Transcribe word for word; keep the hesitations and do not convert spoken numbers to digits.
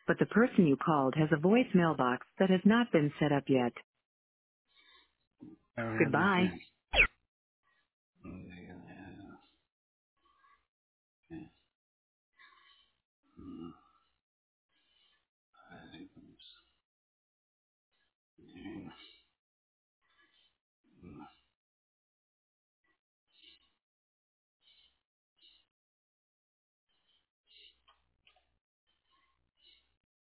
but the person you called has a voicemail box that has not been set up yet. I don't Goodbye. understand.